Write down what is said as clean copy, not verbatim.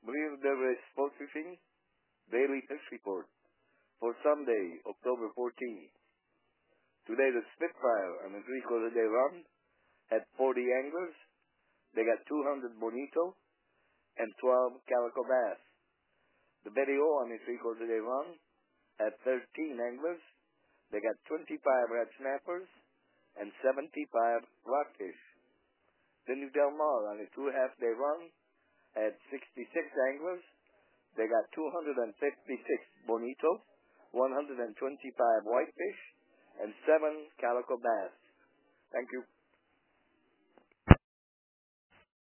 Blue River Sport Fishing Daily Fish Report for Sunday, October 14. Today the Spitfire on a 3/4 day run had 40 anglers. They got 200 bonito and 12 calico bass. The Betty O on a 3/4 day run had 13 anglers. They got 25 red snappers and 75 rockfish. The New Del Mar on a 2.5 day run had 66 anglers. They got 256 bonito, 125 whitefish, and 7 calico bass. Thank you.